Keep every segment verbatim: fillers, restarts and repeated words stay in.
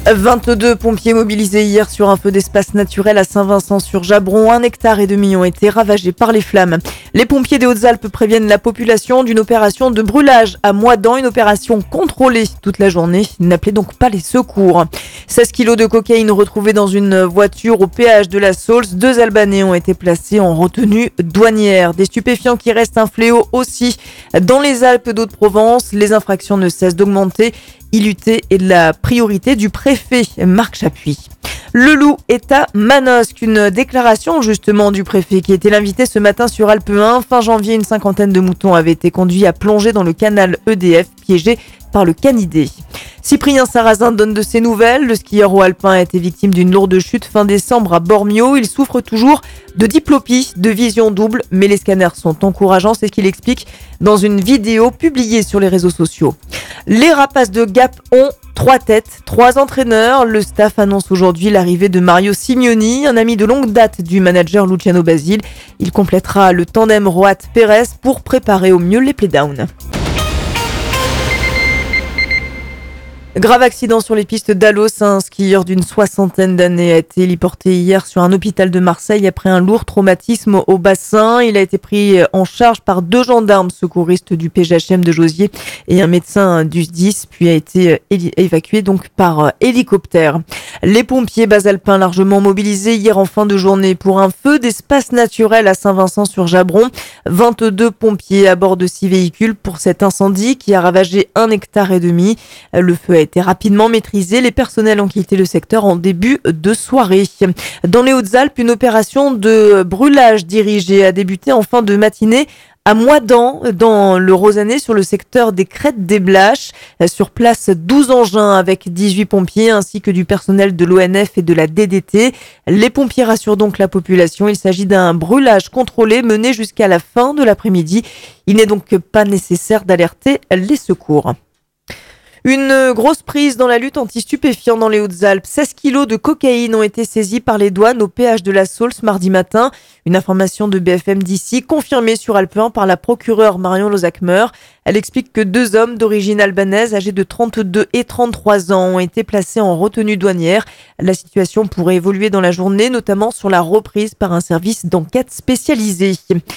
vingt-deux pompiers mobilisés hier sur un feu d'espace naturel à Saint-Vincent-sur-Jabron. Un hectare et demi ont été ravagés par les flammes. Les pompiers des Hautes-Alpes préviennent la population d'une opération de brûlage à Moidan, une opération contrôlée toute la journée. N'appelez donc pas les secours. seize kilos de cocaïne retrouvés dans une voiture au péage de la Saulce. Deux Albanais ont été placés en retenue douanière. Des stupéfiants qui restent un fléau aussi dans les Alpes d'Haute-Provence. Les infractions ne cessent d'augmenter. Il Uté est de la priorité du préfet Marc Chapuis. Le loup est à Manosque. Une déclaration justement du préfet qui était l'invité ce matin sur Alpe un. Fin janvier, une cinquantaine de moutons avaient été conduits à plonger dans le canal E D F piégé par le canidé. Cyprien Sarrazin donne de ses nouvelles. Le skieur haut alpin a été victime d'une lourde chute fin décembre à Bormio. Il souffre toujours de diplopie, de vision double, mais les scanners sont encourageants, c'est ce qu'il explique dans une vidéo publiée sur les réseaux sociaux. Les rapaces de Gap ont trois têtes, trois entraîneurs. Le staff annonce aujourd'hui l'arrivée de Mario Simeoni, un ami de longue date du manager Luciano Basile. Il complétera le tandem Roat-Pérez pour préparer au mieux les playdowns. Grave accident sur les pistes d'Alos. Un skieur d'une soixantaine d'années a été héliporté hier sur un hôpital de Marseille après un lourd traumatisme au bassin. Il a été pris en charge par deux gendarmes secouristes du P G H M de Josier et un médecin du S D I S, puis a été évacué donc par hélicoptère. Les pompiers basalpins largement mobilisés hier en fin de journée pour un feu d'espace naturel à Saint-Vincent-sur-Jabron. vingt-deux pompiers à bord de six véhicules pour cet incendie qui a ravagé un hectare et demi. Le feu a été rapidement maîtrisé. Les personnels ont quitté le secteur en début de soirée. Dans les Hautes-Alpes, une opération de brûlage dirigée a débuté en fin de matinée à Moidan, dans le Rosanais, sur le secteur des Crêtes des Blaches. Sur place, douze engins avec dix-huit pompiers ainsi que du personnel de l'O N F et de la D D T. Les pompiers rassurent donc la population. Il s'agit d'un brûlage contrôlé mené jusqu'à la fin de l'après-midi. Il n'est donc pas nécessaire d'alerter les secours. Une grosse prise dans la lutte anti-stupéfiants dans les Hautes-Alpes. seize kilos de cocaïne ont été saisis par les douanes au péage de la Saulce mardi matin. Une information de B F M d'ici, confirmée sur Alpe un par la procureure Marion Lozakmer. Elle explique que deux hommes d'origine albanaise âgés de trente-deux et trente-trois ans ont été placés en retenue douanière. La situation pourrait évoluer dans la journée, notamment sur la reprise par un service d'enquête spécialisé.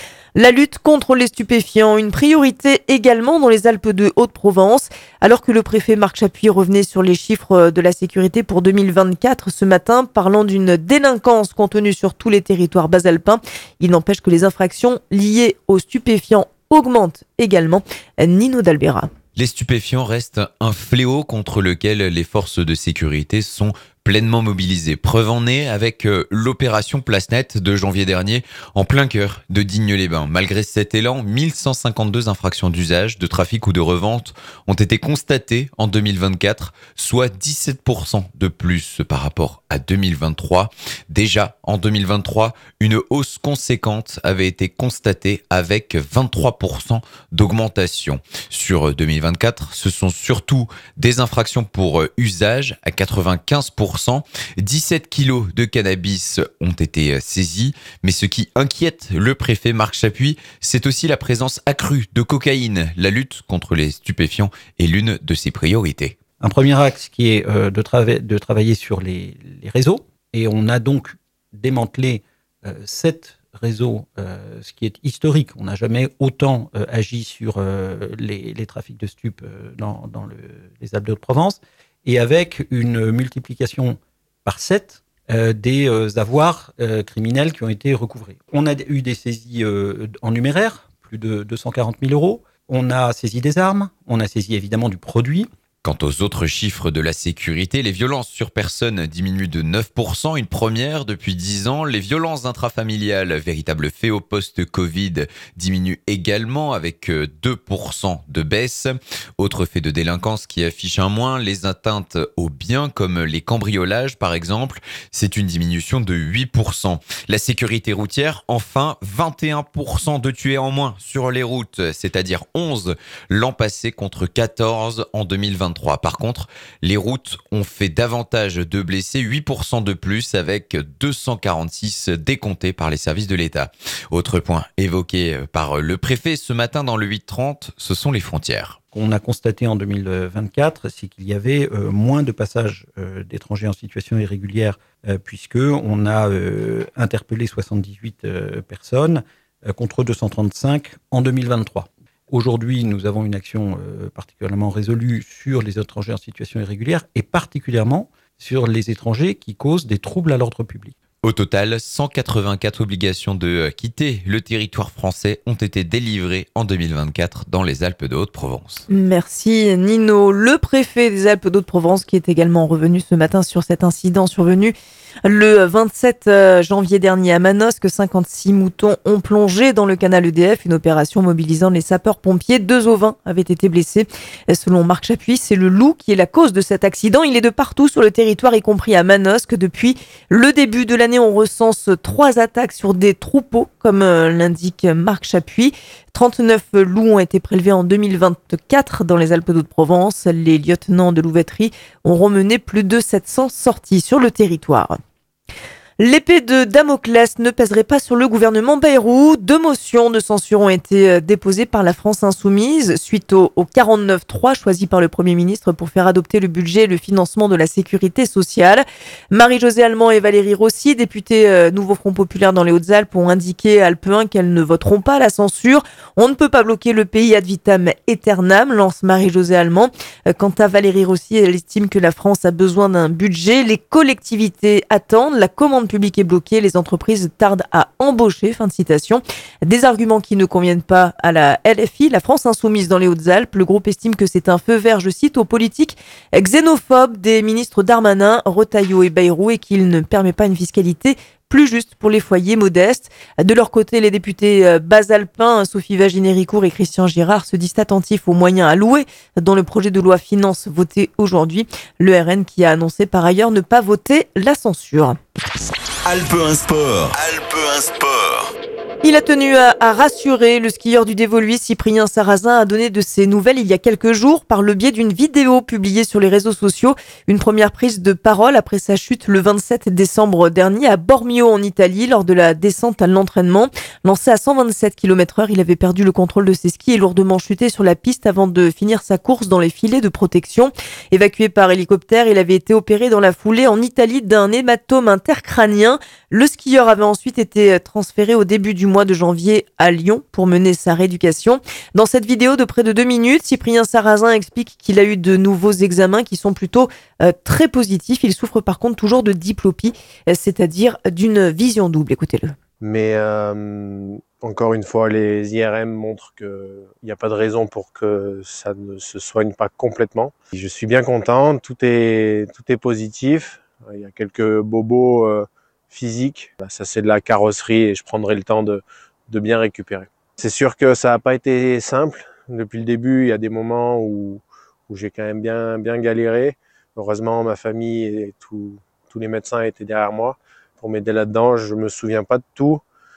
La lutte contre les stupéfiants, une priorité également dans les Alpes de Haute-Provence. Alors que le préfet Marc Chapuis revenait sur les chiffres de la sécurité pour deux mille vingt-quatre ce matin, parlant d'une délinquance contenue sur tous les territoires basalpins, il n'empêche que les infractions liées aux stupéfiants augmentent également. Nino D'Albera. Les stupéfiants restent un fléau contre lequel les forces de sécurité sont pleinement mobilisées. Preuve en est avec l'opération Place Nette de janvier dernier en plein cœur de Digne-les-Bains. Malgré cet élan, mille cent cinquante-deux infractions d'usage, de trafic ou de revente ont été constatées en deux mille vingt-quatre, soit dix-sept pour cent de plus par rapport à deux mille vingt-trois. Déjà en deux mille vingt-trois, une hausse conséquente avait été constatée avec vingt-trois pour cent d'augmentation. Sur deux mille vingt-quatre, ce sont surtout des infractions pour usage à quatre-vingt-quinze pour cent. dix-sept kilos de cannabis ont été saisis. Mais ce qui inquiète le préfet Marc Chapuis, c'est aussi la présence accrue de cocaïne. La lutte contre les stupéfiants est l'une de ses priorités. Un premier axe qui est euh, de, trava- de travailler sur les, les réseaux. Et on a donc démantelé euh, sept réseaux, euh, ce qui est historique. On n'a jamais autant euh, agi sur euh, les, les trafics de stupes euh, dans, dans le, les Alpes de Haute-Provence. Et avec une multiplication par sept euh, des euh, avoirs euh, criminels qui ont été recouvrés. On a eu des saisies euh, en numéraire, plus de deux cent quarante mille euros. On a saisi des armes, on a saisi évidemment du produit. Quant aux autres chiffres de la sécurité, les violences sur personnes diminuent de neuf pour cent, une première depuis dix ans. Les violences intrafamiliales, véritable fait au post-Covid, diminuent également avec deux pour cent de baisse. Autre fait de délinquance qui affiche un moins, les atteintes aux biens comme les cambriolages par exemple, c'est une diminution de huit pour cent. La sécurité routière, enfin, vingt et un pour cent de tués en moins sur les routes, c'est-à-dire onze l'an passé contre quatorze en deux mille vingt-trois. Par contre, les routes ont fait davantage de blessés, huit pour cent de plus avec deux cent quarante-six décomptés par les services de l'État. Autre point évoqué par le préfet ce matin dans le huit trente, ce sont les frontières. qu'on a constaté en deux mille vingt-quatre, c'est qu'il y avait euh, moins de passages euh, d'étrangers en situation irrégulière, euh, puisque on a euh, interpellé soixante-dix-huit euh, personnes euh, contre deux cent trente-cinq en deux mille vingt-trois. Aujourd'hui, nous avons une action euh, particulièrement résolue sur les étrangers en situation irrégulière et particulièrement sur les étrangers qui causent des troubles à l'ordre public. Au total, cent quatre-vingt-quatre obligations de quitter le territoire français ont été délivrées en deux mille vingt-quatre dans les Alpes de Haute-Provence. Merci Nino. Le préfet des Alpes d'Haute-Provence qui est également revenu ce matin sur cet incident survenu le vingt-sept janvier dernier à Manosque. cinquante-six moutons ont plongé dans le canal E D F, une opération mobilisant les sapeurs-pompiers. Deux ovins avaient été blessés. Selon Marc Chapuis, c'est le loup qui est la cause de cet accident. Il est de partout sur le territoire, y compris à Manosque. Depuis le début de l'année, on recense trois attaques sur des troupeaux, comme l'indique Marc Chapuis. trente-neuf loups ont été prélevés en deux mille vingt-quatre dans les Alpes d'Haute-Provence. Les lieutenants de louveterie auront mené plus de sept cents sorties sur le territoire. L'épée de Damoclès ne pèserait pas sur le gouvernement Bayrou. Deux motions de censure ont été déposées par la France Insoumise suite au, au quarante-neuf trois choisi par le Premier ministre pour faire adopter le budget et le financement de la sécurité sociale. Marie-Josée Allemand et Valérie Rossi, députées euh, Nouveau Front Populaire dans les Hautes-Alpes, ont indiqué à Alpe un qu'elles ne voteront pas la censure. On ne peut pas bloquer le pays ad vitam aeternam, lance Marie-Josée Allemand. Euh, quant à Valérie Rossi, elle estime que la France a besoin d'un budget. Les collectivités attendent, la commande public est bloqué, les entreprises tardent à embaucher, fin de citation. Des arguments qui ne conviennent pas à la L F I, la France Insoumise dans les Hautes-Alpes. Le groupe estime que c'est un feu vert, je cite, aux politiques xénophobes des ministres Darmanin, Retailleau et Bayrou et qu'il ne permet pas une fiscalité plus juste pour les foyers modestes. De leur côté, les députés basalpins, Sophie Vaginet-Ricourt et Christian Girard, se disent attentifs aux moyens alloués dans le projet de loi finance voté aujourd'hui. Le R N qui a annoncé par ailleurs ne pas voter la censure. Alpe un Sport. Alpe un Sport. Il a tenu à, à rassurer. Le skieur du Dévoluy, Cyprien Sarrazin, a donné de ses nouvelles il y a quelques jours par le biais d'une vidéo publiée sur les réseaux sociaux. Une première prise de parole après sa chute le vingt-sept décembre dernier à Bormio en Italie lors de la descente à l'entraînement. Lancé à cent vingt-sept kilomètres heure, il avait perdu le contrôle de ses skis et lourdement chuté sur la piste avant de finir sa course dans les filets de protection. Évacué par hélicoptère, il avait été opéré dans la foulée en Italie d'un hématome intercrânien. Le skieur avait ensuite été transféré au début du mois de janvier à Lyon pour mener sa rééducation. Dans cette vidéo de près de deux minutes, Cyprien Sarrazin explique qu'il a eu de nouveaux examens qui sont plutôt euh, très positifs. Il souffre par contre toujours de diplopie, c'est-à-dire d'une vision double. Écoutez-le. Mais euh, encore une fois, les I R M montrent qu'il n'y a pas de raison pour que ça ne se soigne pas complètement. Je suis bien content, tout est, tout est positif. Il y a quelques bobos euh, physiques. Ça, c'est de la carrosserie et je prendrai le temps de, de bien récupérer. C'est sûr que ça n'a pas été simple. Depuis le début, il y a des moments où, où j'ai quand même bien, bien galéré. Heureusement, ma famille et tout, tous les médecins étaient derrière moi pour m'aider là-dedans. Je me souviens pas de tout.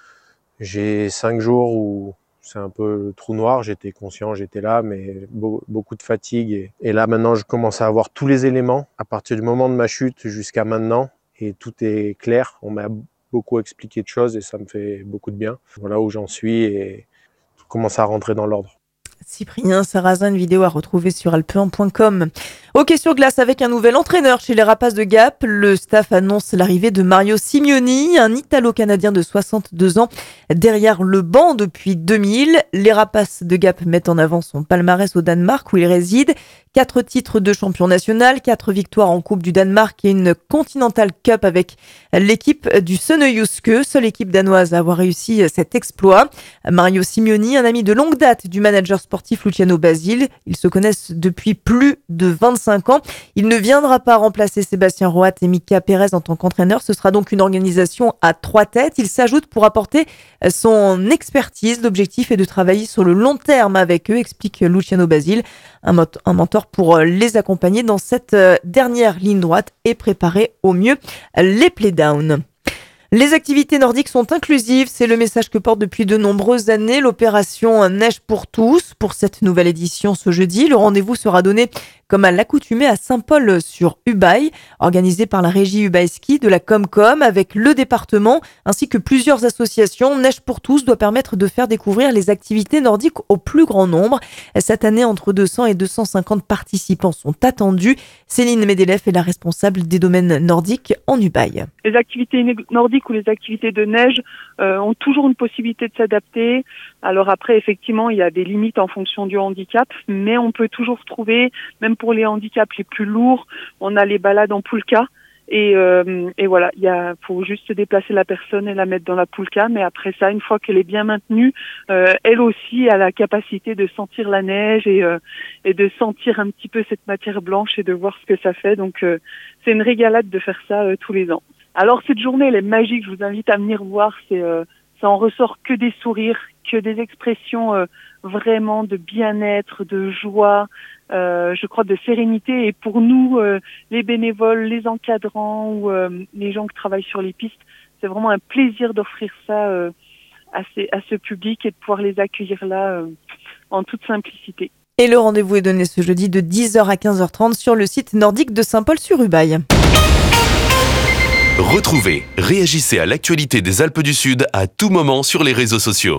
J'ai cinq jours où c'est un peu le trou noir. J'étais conscient, j'étais là, mais beau, beaucoup de fatigue. Et, et là, maintenant, je commence à avoir tous les éléments à partir du moment de ma chute jusqu'à maintenant. Et tout est clair. On m'a beaucoup expliqué de choses et ça me fait beaucoup de bien. Voilà où j'en suis et tout commence à rentrer dans l'ordre. Cyprien Sarrazin, une vidéo à retrouver sur alpe un point com. Hockey sur glace avec un nouvel entraîneur chez les Rapaces de Gap. Le staff annonce l'arrivée de Mario Simeoni, un Italo-Canadien de soixante-deux ans, derrière le banc depuis deux mille. Les Rapaces de Gap mettent en avant son palmarès au Danemark où il réside. Quatre titres de champion national, quatre victoires en Coupe du Danemark et une Continental Cup avec l'équipe du Sønderjyske, seule équipe danoise à avoir réussi cet exploit. Mario Simeoni, un ami de longue date du manager sportif Luciano Basile. Ils se connaissent depuis plus de vingt-cinq ans. Il ne viendra pas remplacer Sébastien Roat et Mika Pérez en tant qu'entraîneur. Ce sera donc une organisation à trois têtes. Il s'ajoute pour apporter son expertise. L'objectif est de travailler sur le long terme avec eux, explique Luciano Basile, un, mot- un mentor pour les accompagner dans cette dernière ligne droite et préparer au mieux les playdowns. Les activités nordiques sont inclusives, c'est le message que porte depuis de nombreuses années l'opération Neige pour tous. Pour cette nouvelle édition ce jeudi, le rendez-vous sera donné, comme comme à l'accoutumée à Saint-Paul-sur-Ubaye, organisé par la régie Ubaye Ski de la Comcom avec le département ainsi que plusieurs associations. Neige pour tous doit permettre de faire découvrir les activités nordiques au plus grand nombre. Cette année, entre deux cents et deux cent cinquante participants sont attendus. Céline Medeleff est la responsable des domaines nordiques en Ubaye. Les activités nordiques ou les activités de neige euh, ont toujours une possibilité de s'adapter. Alors après, effectivement, il y a des limites en fonction du handicap, mais on peut toujours trouver, même pour les handicaps les plus lourds, on a les balades en poulka. Et, euh, et voilà, il y a, faut juste déplacer la personne et la mettre dans la poulka. Mais après ça, une fois qu'elle est bien maintenue, euh, elle aussi a la capacité de sentir la neige et, euh, et de sentir un petit peu cette matière blanche et de voir ce que ça fait. Donc euh, c'est une régalade de faire ça euh, tous les ans. Alors cette journée, elle est magique. Je vous invite à venir voir. C'est, euh, ça en ressort que des sourires, que des expressions euh, vraiment de bien-être, de joie. Euh, je crois de sérénité, et pour nous, euh, les bénévoles, les encadrants ou euh, les gens qui travaillent sur les pistes, c'est vraiment un plaisir d'offrir ça euh, à, ces, à ce public et de pouvoir les accueillir là euh, en toute simplicité. Et le rendez-vous est donné ce jeudi de dix heures à quinze heures trente sur le site nordique de Saint-Paul-sur-Ubaye. Retrouvez, réagissez à l'actualité des Alpes du Sud à tout moment sur les réseaux sociaux.